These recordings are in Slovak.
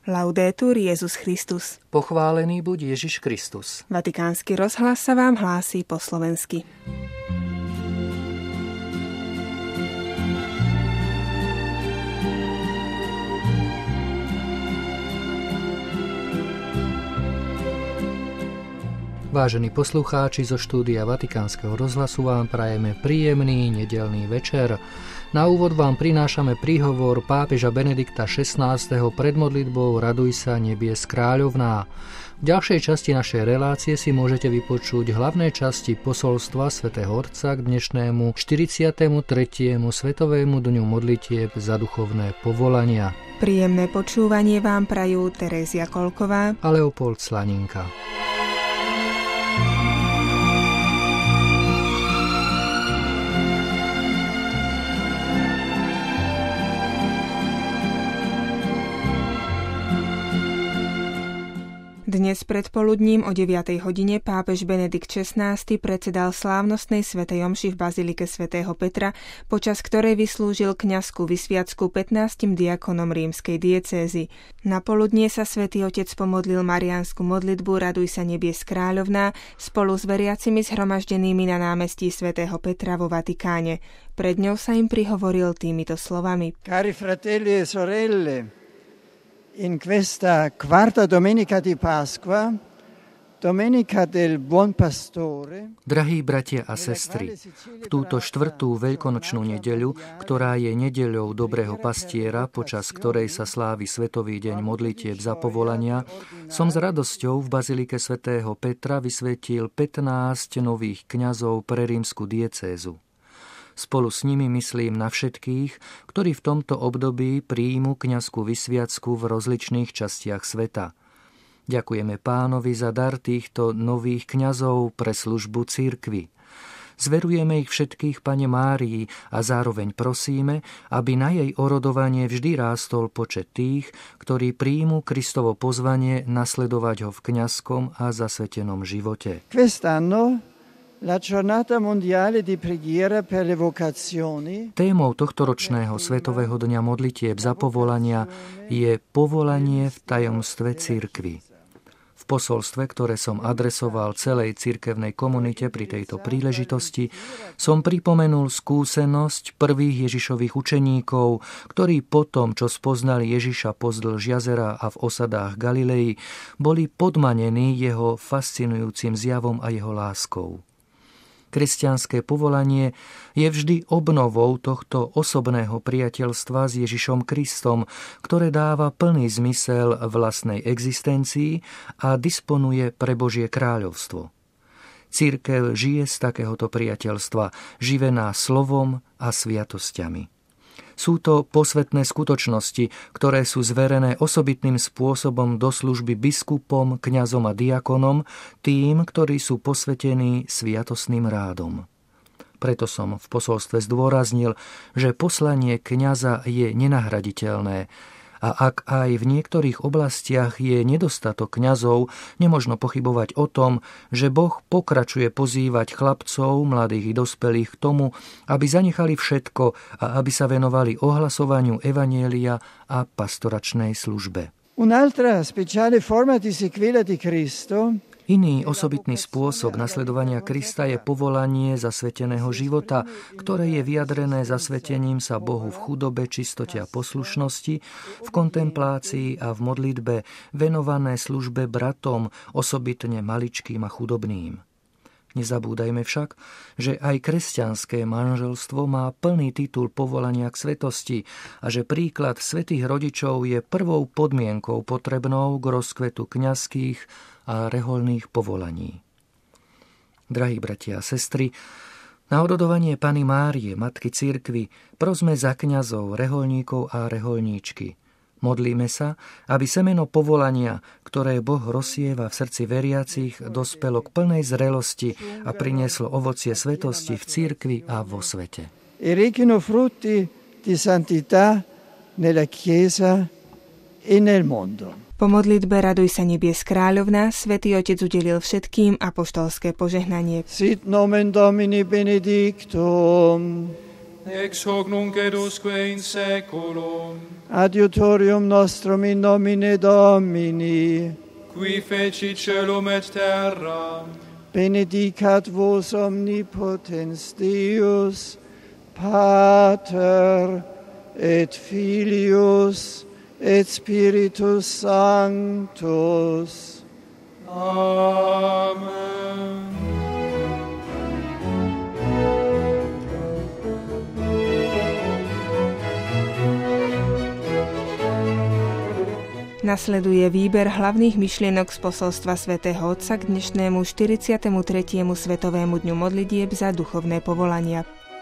Laudetur Jesus Christus. Pochválený buď Ježiš Kristus. Vatikánsky rozhlas sa vám hlásí po slovensky. Vážení poslucháči, zo štúdia Vatikánskeho rozhlasu vám prajeme príjemný nedeľný večer. Na úvod vám prinášame príhovor pápeža Benedikta XVI pred modlitbou Raduj sa, nebies kráľovná. V ďalšej časti našej relácie si môžete vypočuť hlavné časti posolstva svätého Otca k dnešnému 43. Svetovému dňu modlitieb za duchovné povolania. Príjemné počúvanie vám prajú Terézia Kolková a Leopold Slaninka. Dnes predpoludním o 9. hodine pápež Benedikt XVI predsedal slávnostnej svätej omši v bazilike svätého Petra, počas ktorej vyslúžil kňazskú vysviacku 15 diakonom rímskej diecézy. Na poludnie sa svätý Otec pomodlil mariánsku modlitbu Raduj sa, nebies kráľovná spolu s veriacimi zhromaždenými na námestí svätého Petra vo Vatikáne. Pred ňou sa im prihovoril týmito slovami: Cari fratelli e sorelle, in questa quarta domenica di Pasqua, domenica del Buon Pastore. Drahí bratia a sestry, v túto štvrtú veľkonočnú nedeľu, ktorá je nedeľou dobrého pastiera, počas ktorej sa slávi Svetový deň modlitieb za povolania, som s radosťou v bazilike svätého Petra vysvetil 15 nových kňazov pre rímsku diecézu. Spolu s nimi myslím na všetkých, ktorí v tomto období príjmu kňazskú vysviacku v rozličných častiach sveta. Ďakujeme Pánovi za dar týchto nových kňazov pre službu cirkvi. Zverujeme ich všetkých Pane Márii a zároveň prosíme, aby na jej orodovanie vždy rástol počet tých, ktorí príjmu Kristovo pozvanie nasledovať ho v kňazskom a zasvetenom živote. La giornata mondiale di preghiera per le vocazioni. Témou tohtoročného Svetového dňa modlitieb za povolania je povolanie v tajomstve cirkvi. V posolstve, ktoré som adresoval celej cirkevnej komunite pri tejto príležitosti, som pripomenul skúsenosť prvých Ježišových učeníkov, ktorí potom, čo spoznali Ježiša pozdĺž jazera a v osadách Galilei, boli podmanení jeho fascinujúcim zjavom a jeho láskou. Kresťanské povolanie je vždy obnovou tohto osobného priateľstva s Ježišom Kristom, ktoré dáva plný zmysel vlastnej existencii a disponuje pre Božie kráľovstvo. Cirkev žije z takéhoto priateľstva, živená slovom a sviatosťami. Sú to posvätné skutočnosti, ktoré sú zverené osobitným spôsobom do služby biskupom, kňazom a diakonom, tým, ktorí sú posvetení sviatostným rádom. Preto som v posolstve zdôraznil, že poslanie kňaza je nenahraditeľné, a ak aj v niektorých oblastiach je nedostatok kňazov, nemožno pochybovať o tom, že Boh pokračuje pozývať chlapcov, mladých i dospelých k tomu, aby zanechali všetko a aby sa venovali ohlasovaniu evanjelia a pastoračnej službe. Un'altra speciale forma di sequela di Cristo. Iný osobitný spôsob nasledovania Krista je povolanie zasveteného života, ktoré je vyjadrené zasvetením sa Bohu v chudobe, čistote a poslušnosti, v kontemplácii a v modlitbe, venované službe bratom, osobitne maličkým a chudobným. Nezabúdajme však, že aj kresťanské manželstvo má plný titul povolania k svetosti a že príklad svätých rodičov je prvou podmienkou potrebnou k rozkvetu kňazských a rehoľných povolaní. Drahí bratia a sestry, na orodovanie Panny Márie, Matky cirkvi, prosme za kňazov, rehoľníkov a rehoľníčky. Modlíme sa, aby semeno povolania, ktoré Boh rozsieva v srdci veriacich, dospelo k plnej zrelosti a prinieslo ovocie svetosti v cirkvi a vo svete. E rechino frutti di santità nella Chiesa e nel mondo. Po modlitbe Raduj sa, nebies kráľovná Svätý Otec udelil všetkým apoštolské požehnanie. Sit nomen Domini benedictum, ex hoc nunc et usque in saeculum. Adiutorium nostrum in nomine Domini, Qui feci celum et terra, benedicat vos omnipotens Deus, Pater et Filius et Spiritus Sanctus. Amen. Nasleduje výber hlavných myšlienok z posolstva svätého Otca k dnešnému 43. Svetovému dňu modlitieb za duchovné povolania.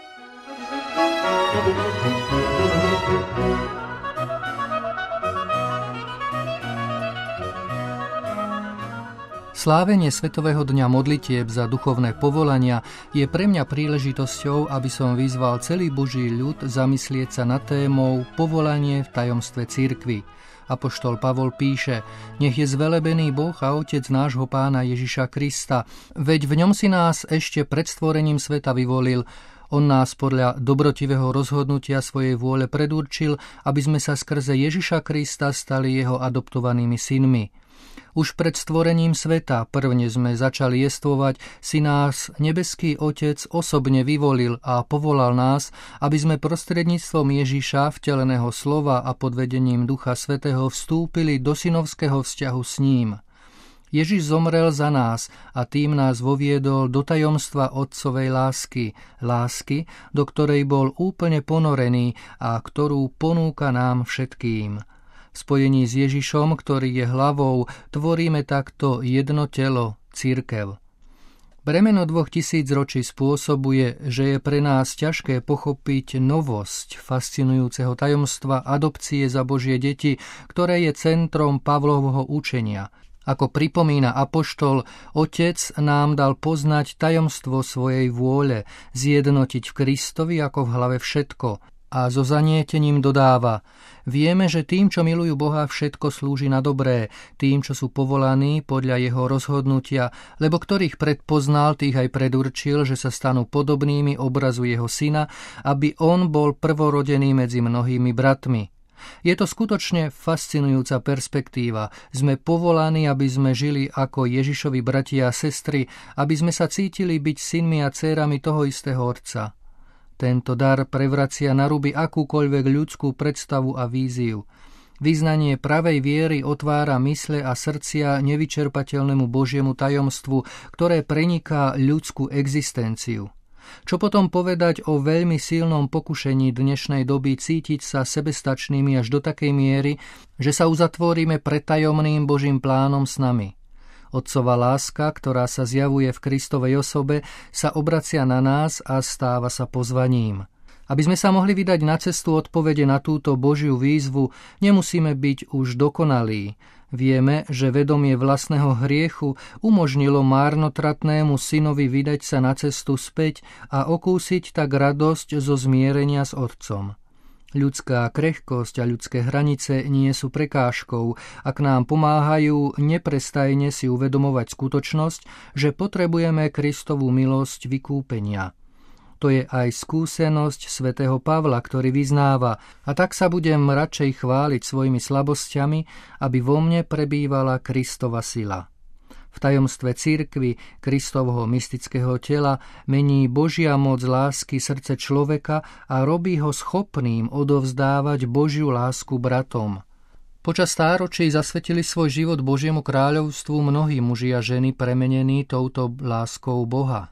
Slávenie Svetového dňa modlitieb za duchovné povolania je pre mňa príležitosťou, aby som vyzval celý Boží ľud zamyslieť sa nad témou povolanie v tajomstve cirkvi. Apoštol Pavol píše: Nech je zvelebený Boh a Otec nášho Pána Ježiša Krista, veď v ňom si nás ešte pred stvorením sveta vyvolil. On nás podľa dobrotivého rozhodnutia svojej vôle predurčil, aby sme sa skrze Ježiša Krista stali jeho adoptovanými synmi. Už pred stvorením sveta prvne sme začali jestvovať, si nás nebeský Otec osobne vyvolil a povolal nás, aby sme prostredníctvom Ježiša, vteleného slova a pod vedením Ducha Svätého vstúpili do synovského vzťahu s ním. Ježiš zomrel za nás a tým nás voviedol do tajomstva Otcovej lásky, do ktorej bol úplne ponorený a ktorú ponúka nám všetkým. V spojení s Ježišom, ktorý je hlavou, tvoríme takto jedno telo, cirkev. Bremeno 2000 ročí spôsobuje, že je pre nás ťažké pochopiť novosť fascinujúceho tajomstva adopcie za Božie deti, ktoré je centrom Pavlovho učenia. Ako pripomína apoštol, Otec nám dal poznať tajomstvo svojej vôle, zjednotiť v Kristovi ako v hlave všetko. A so zanietením dodáva: Vieme, že tým, čo milujú Boha, všetko slúži na dobré, tým, čo sú povolaní podľa jeho rozhodnutia, lebo ktorých predpoznal, tých aj predurčil, že sa stanú podobnými obrazu jeho syna, aby on bol prvorodený medzi mnohými bratmi. Je to skutočne fascinujúca perspektíva. Sme povolaní, aby sme žili ako Ježišovi bratia a sestry, aby sme sa cítili byť synmi a dcérami toho istého Otca. Tento dar prevracia na ruby akúkoľvek ľudskú predstavu a víziu. Vyznanie pravej viery otvára mysle a srdcia nevyčerpateľnému Božiemu tajomstvu, ktoré preniká ľudskú existenciu. Čo potom povedať o veľmi silnom pokušení dnešnej doby cítiť sa sebestačnými až do takej miery, že sa uzatvoríme pred tajomným Božím plánom s nami. Otcova láska, ktorá sa zjavuje v Kristovej osobe, sa obracia na nás a stáva sa pozvaním. Aby sme sa mohli vydať na cestu odpovede na túto Božiu výzvu, nemusíme byť už dokonalí. Vieme, že vedomie vlastného hriechu umožnilo márnotratnému synovi vydať sa na cestu späť a okúsiť tak radosť zo zmierenia s Otcom. Ľudská krehkosť a ľudské hranice nie sú prekážkou, ak nám pomáhajú neprestajne si uvedomovať skutočnosť, že potrebujeme Kristovu milosť vykúpenia. To je aj skúsenosť svätého Pavla, ktorý vyznáva: a tak sa budem radšej chváliť svojimi slabosťami, aby vo mne prebývala Kristova sila. V tajomstve cirkvi, Kristovho mystického tela, mení Božia moc lásky srdce človeka a robí ho schopným odovzdávať Božiu lásku bratom. Počas stáročí zasvetili svoj život Božiemu kráľovstvu mnohí muži a ženy premenení touto láskou Boha.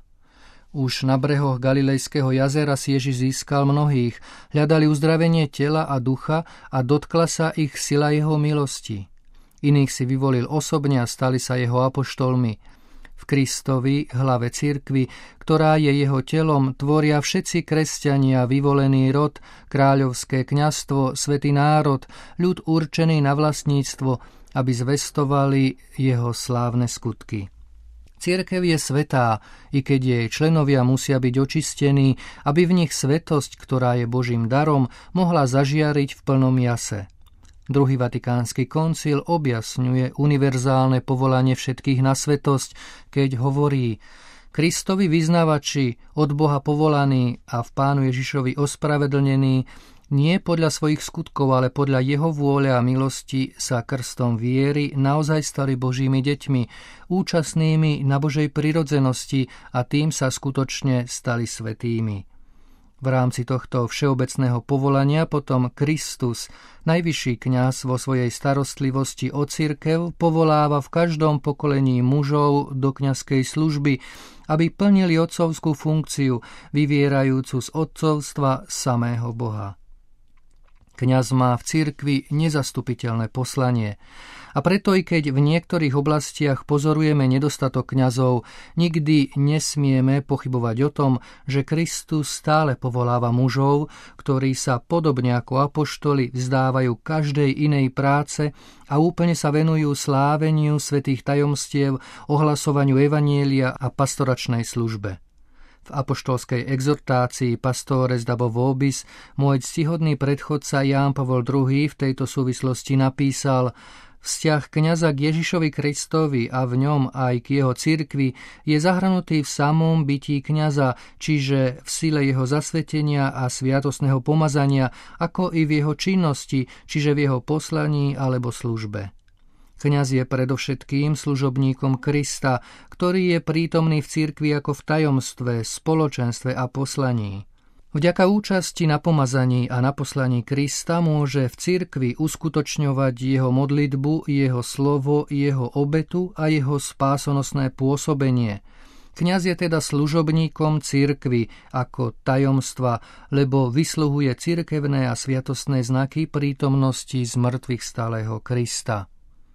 Už na brehoch Galilejského jazera si Ježiš získal mnohých, hľadali uzdravenie tela a ducha a dotkla sa ich sila jeho milosti. Iných si vyvolil osobne a stali sa jeho apoštolmi. V Kristovi, hlave cirkvi, ktorá je jeho telom, tvoria všetci kresťania, vyvolený rod, kráľovské kňazstvo, svätý národ, ľud určený na vlastníctvo, aby zvestovali jeho slávne skutky. Cirkev je svätá, i keď jej členovia musia byť očistení, aby v nich svätosť, ktorá je Božím darom, mohla zažiariť v plnom jase. Druhý vatikánsky koncil objasňuje univerzálne povolanie všetkých na svätosť, keď hovorí: Kristovi vyznavači, od Boha povolaní a v Pánu Ježišovi ospravedlnení, nie podľa svojich skutkov, ale podľa jeho vôle a milosti sa krstom viery naozaj stali Božími deťmi, účastnými na Božej prirodzenosti a tým sa skutočne stali svätými. V rámci tohto všeobecného povolania potom Kristus, najvyšší kňaz vo svojej starostlivosti o cirkev, povoláva v každom pokolení mužov do kňazskej služby, aby plnili otcovskú funkciu, vyvierajúcu z otcovstva samého Boha. Kňaz má v cirkvi nezastupiteľné poslanie. A preto, i keď v niektorých oblastiach pozorujeme nedostatok kňazov, nikdy nesmieme pochybovať o tom, že Kristus stále povoláva mužov, ktorí sa podobne ako apoštoli vzdávajú každej inej práce a úplne sa venujú sláveniu svätých tajomstiev, ohlasovaniu evanjelia a pastoračnej službe. V apoštolskej exhortácii Pastores Dabo Vobis môj ctihodný predchodca Ján Pavol II v tejto súvislosti napísal: vzťah kňaza k Ježišovi Kristovi a v ňom aj k jeho cirkvi je zahrnutý v samom bytí kňaza, čiže v sile jeho zasvetenia a sviatostného pomazania, ako i v jeho činnosti, čiže v jeho poslaní alebo službe. Kňaz je predovšetkým služobníkom Krista, ktorý je prítomný v cirkvi ako v tajomstve, spoločenstve a poslaní. Vďaka účasti na pomazaní a na poslaní Krista môže v cirkvi uskutočňovať jeho modlitbu, jeho slovo, jeho obetu a jeho spásonosné pôsobenie. Kňaz je teda služobníkom cirkvi ako tajomstva, lebo vysluhuje cirkevné a sviatostné znaky prítomnosti zmrtvých stálého Krista.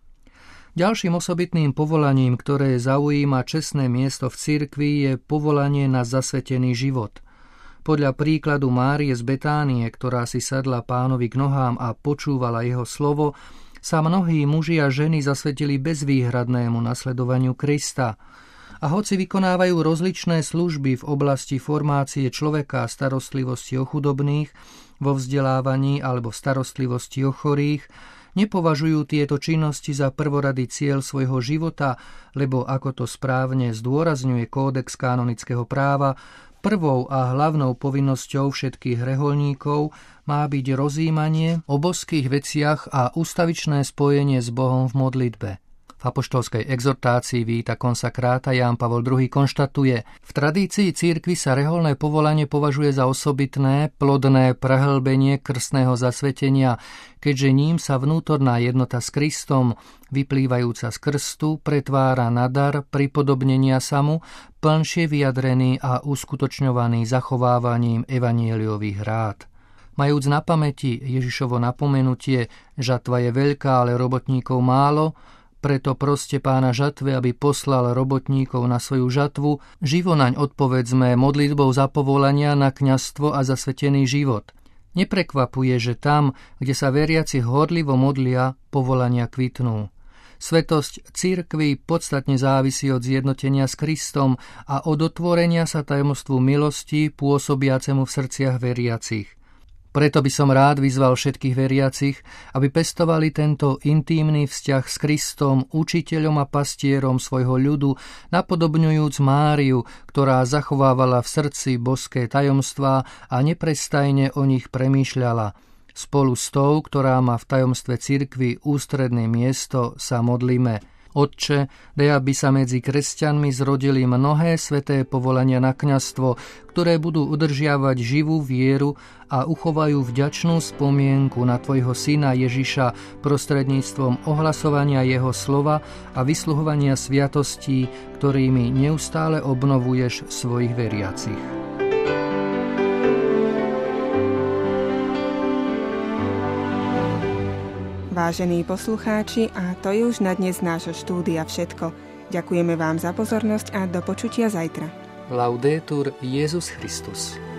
Ďalším osobitným povolaním, ktoré zaujíma čestné miesto v cirkvi, je povolanie na zasvetený život. Podľa príkladu Márie z Betánie, ktorá si sadla Pánovi k nohám a počúvala jeho slovo, sa mnohí muži a ženy zasvetili bezvýhradnému nasledovaniu Krista. A hoci vykonávajú rozličné služby v oblasti formácie človeka a starostlivosti o chudobných, vo vzdelávaní alebo v starostlivosti o chorých, nepovažujú tieto činnosti za prvoradý cieľ svojho života, lebo ako to správne zdôrazňuje kódex kanonického práva, prvou a hlavnou povinnosťou všetkých rehoľníkov má byť rozjímanie o božských veciach a ustavičné spojenie s Bohom v modlitbe. V apoštolskej exhortácii Vita Consacrata Ján Pavol II konštatuje: v tradícii cirkvi sa rehoľné povolanie považuje za osobitné, plodné prehlbenie krstného zasvetenia, keďže ním sa vnútorná jednota s Kristom, vyplývajúca z krstu, pretvára na dar pripodobnenia sa mu, plnšie vyjadrený a uskutočňovaný zachovávaním evanjeliových rád. Majúc na pamäti Ježišovo napomenutie: žatva je veľká, ale robotníkov málo, preto proste Pána žatve, aby poslal robotníkov na svoju žatvu, živo naň odpovedzme modlitbou za povolania na kňazstvo a zasvetený život. Neprekvapuje, že tam, kde sa veriaci horlivo modlia, povolania kvitnú. Svetosť cirkvi podstatne závisí od zjednotenia s Kristom a od otvorenia sa tajomstvu milosti pôsobiacemu v srdciach veriacich. Preto by som rád vyzval všetkých veriacich, aby pestovali tento intímny vzťah s Kristom, učiteľom a pastierom svojho ľudu, napodobňujúc Máriu, ktorá zachovávala v srdci božské tajomstvá a neprestajne o nich premýšľala. Spolu s tou, ktorá má v tajomstve cirkvi ústredné miesto, sa modlíme: Otče, daj, aby sa medzi kresťanmi zrodili mnohé sväté povolania na kňazstvo, ktoré budú udržiavať živú vieru a uchovajú vďačnú spomienku na Tvojho Syna Ježiša prostredníctvom ohlasovania Jeho slova a vysluhovania sviatostí, ktorými neustále obnovuješ svojich veriacich. Vážení poslucháči, a to je už na dnes nášho štúdia všetko. Ďakujeme vám za pozornosť a do počutia zajtra. Laudetur Jesus Christus.